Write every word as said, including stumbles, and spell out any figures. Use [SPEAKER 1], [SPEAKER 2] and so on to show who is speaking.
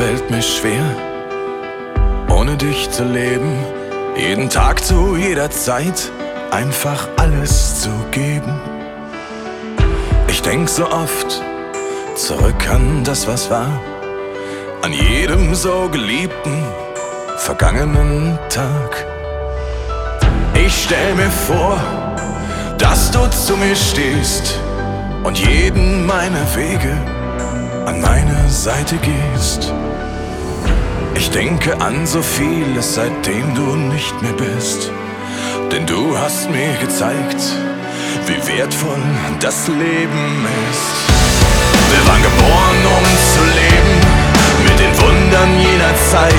[SPEAKER 1] fällt mir schwer, ohne dich zu leben, jeden Tag zu jeder Zeit einfach alles zu geben. Ich denk so oft zurück an das, was war, an jedem so geliebten, vergangenen Tag. Ich stell mir vor, dass du zu mir stehst und jeden meiner Wege an meine Seite gehst. Ich denke an so vieles, seitdem du nicht mehr bist, denn du hast mir gezeigt, wie wertvoll das Leben ist. Wir waren geboren, um zu leben, mit den Wundern jener Zeit,